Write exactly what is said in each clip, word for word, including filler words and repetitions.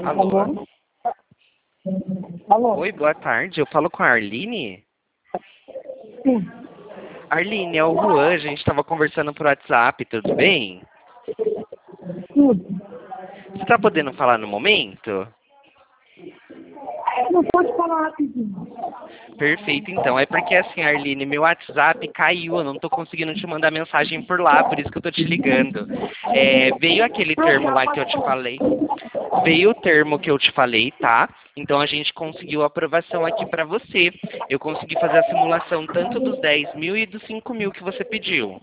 Alô? Alô? Alô? Oi, boa tarde. Eu falo com a Arline? Sim. Arline, é o Juan. A gente estava conversando por WhatsApp, tudo bem? Tudo. Você está podendo falar no momento? Não pode falar rapidinho. Perfeito, então. É porque assim, Arline, meu WhatsApp caiu, eu não tô conseguindo te mandar mensagem por lá, por isso que eu tô te ligando. É, veio aquele termo lá que eu te falei. Veio o termo que eu te falei, tá? Então a gente conseguiu a aprovação aqui pra você. Eu consegui fazer a simulação tanto dos dez mil e dos cinco mil que você pediu.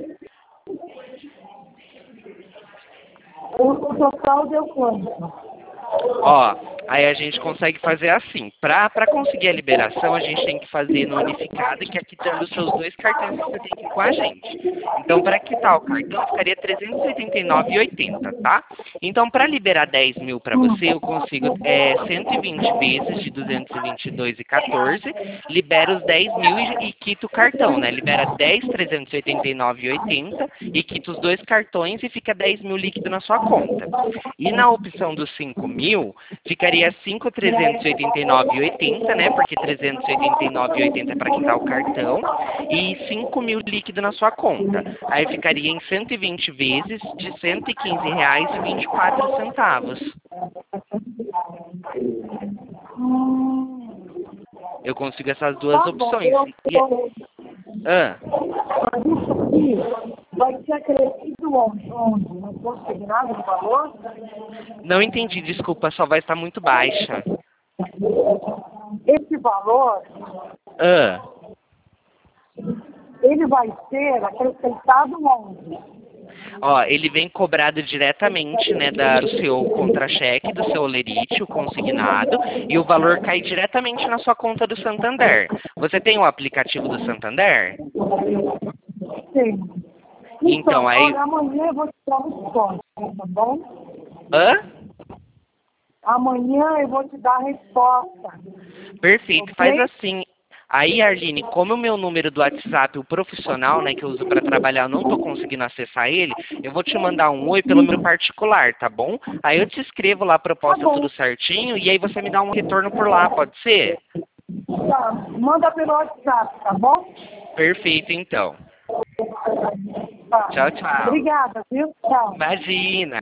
O, o total deu quanto? Ó, aí a gente consegue fazer assim. Pra, pra conseguir a liberação, a gente tem que fazer no unificado, que é quitando os seus dois cartões que você tem aqui com a gente. Então, para quitar o cartão, ficaria trezentos e oitenta e nove reais e oitenta centavos, tá? Então, para liberar dez mil para você, eu consigo é, cento e vinte vezes de duzentos e vinte e dois reais e quatorze centavos, libera os dez mil e, e quita o cartão, né? Libera dez, trezentos e oitenta e nove reais e oitenta centavos e quita os dois cartões e fica dez mil líquido na sua conta. E na opção dos cinco mil, ficaria cinco mil trezentos e oitenta e nove reais e oitenta centavos, né? Porque trezentos e oitenta e nove reais e oitenta centavos é para quitar o cartão. E cinco mil líquido na sua conta. Aí ficaria em cento e vinte vezes de cento e quinze reais e vinte e quatro centavos. Hum, Eu consigo essas duas tá bom. opções. Eu, E, eu, ah, mas isso aqui vai ser acrescido onde? Onde? Não consigo nada de valor? não entendi, desculpa, sua voz está muito baixa. Esse valor, Ah, ele vai ser acrescentado onde? ó, ele vem cobrado diretamente, né, da, do seu contra-cheque, do seu olerite, o consignado, e o valor cai diretamente na sua conta do Santander. Você tem o aplicativo do Santander? Sim. Então, Então, aí... olha, amanhã eu vou te dar a resposta, tá bom? Hã? Amanhã eu vou te dar a resposta. Perfeito, faz Ok? assim. Aí, Arline, como o meu número do WhatsApp, o profissional, né, que eu uso para trabalhar, eu não tô conseguindo acessar ele, eu vou te mandar um oi pelo meu particular, tá bom? Aí eu te escrevo lá a Tá proposta bom. tudo certinho e aí você me dá um retorno por lá, pode ser? Tá. Manda pelo WhatsApp, tá bom? Perfeito, então. Tá. Tchau, tchau. Obrigada, viu? Tchau. Imagina.